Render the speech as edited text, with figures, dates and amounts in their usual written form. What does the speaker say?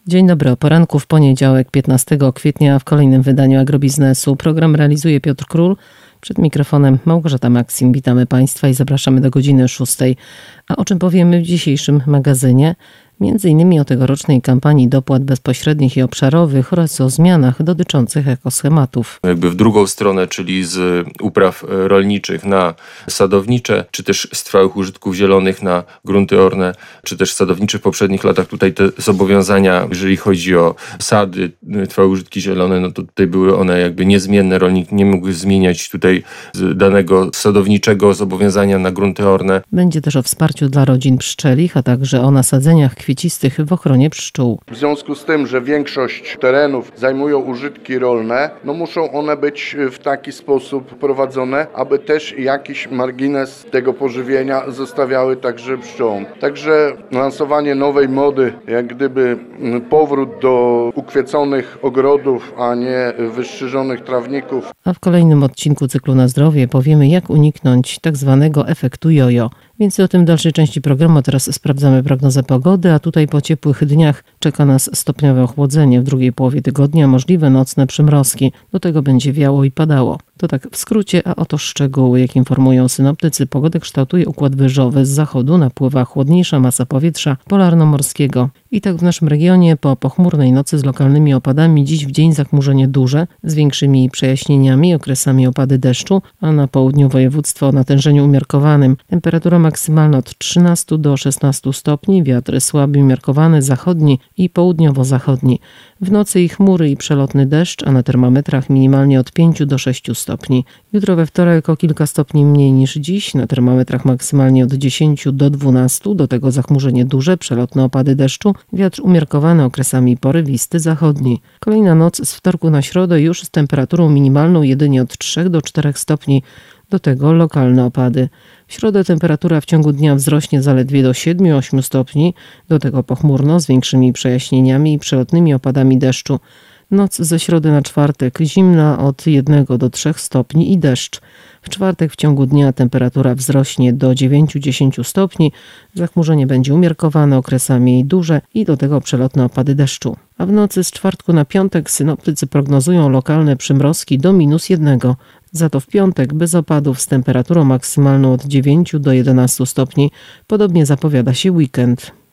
Dzień dobry, o poranku w poniedziałek 15 kwietnia w kolejnym wydaniu Agrobiznesu. Program realizuje Piotr Król. Przed mikrofonem Małgorzata Maksim. Witamy Państwa i zapraszamy do godziny 6. A o czym powiemy w dzisiejszym magazynie? Między innymi o tegorocznej kampanii dopłat bezpośrednich i obszarowych oraz o zmianach dotyczących ekoschematów. Jakby w drugą stronę, czyli z upraw rolniczych na sadownicze, czy też z trwałych użytków zielonych na grunty orne, czy też sadownicze w poprzednich latach. Tutaj te zobowiązania, jeżeli chodzi o sady, trwałe użytki zielone, no to tutaj były one jakby niezmienne. Rolnik nie mógł zmieniać tutaj z danego sadowniczego zobowiązania na grunty orne. Będzie też o wsparciu dla rodzin pszczelich, a także o nasadzeniach kwiecistych w ochronie pszczół. W związku z tym, że większość terenów zajmują użytki rolne, muszą one być w taki sposób prowadzone, aby też jakiś margines tego pożywienia zostawiały także pszczołom. Także lansowanie nowej mody, jak gdyby powrót do ukwieconych ogrodów, a nie wystrzyżonych trawników. A w kolejnym odcinku cyklu Na zdrowie powiemy, jak uniknąć tak zwanego efektu jojo. Więcej o tym w dalszej części programu. Teraz sprawdzamy prognozę pogody, a tutaj po ciepłych dniach czeka nas stopniowe ochłodzenie. W drugiej połowie tygodnia możliwe nocne przymrozki. Do tego będzie wiało i padało. To tak w skrócie, a oto szczegóły. Jak informują synoptycy, pogodę kształtuje układ wyżowy. Z zachodu napływa chłodniejsza masa powietrza polarno-morskiego. I tak w naszym regionie po pochmurnej nocy z lokalnymi opadami dziś w dzień zachmurzenie duże, z większymi przejaśnieniami, okresami opady deszczu, a na południu województwa o natężeniu umiarkowanym. Temperatura maksymalna od 13 do 16 stopni, wiatr słaby umiarkowany, zachodni i południowo-zachodni. W nocy i chmury i przelotny deszcz, a na termometrach minimalnie od 5 do 6 stopni. Jutro we wtorek o kilka stopni mniej niż dziś, na termometrach maksymalnie od 10 do 12, do tego zachmurzenie duże, przelotne opady deszczu, wiatr umiarkowany, okresami porywisty, zachodni. Kolejna noc z wtorku na środę już z temperaturą minimalną jedynie od 3 do 4 stopni, do tego lokalne opady. W środę temperatura w ciągu dnia wzrośnie zaledwie do 7-8 stopni, do tego pochmurno z większymi przejaśnieniami i przelotnymi opadami deszczu. Noc ze środy na czwartek zimna od 1 do 3 stopni i deszcz. W czwartek w ciągu dnia temperatura wzrośnie do 9-10 stopni, zachmurzenie będzie umiarkowane, okresami duże i do tego przelotne opady deszczu. A w nocy z czwartku na piątek synoptycy prognozują lokalne przymrozki do -1. Za to w piątek bez opadów z temperaturą maksymalną od 9 do 11 stopni. Podobnie zapowiada się weekend.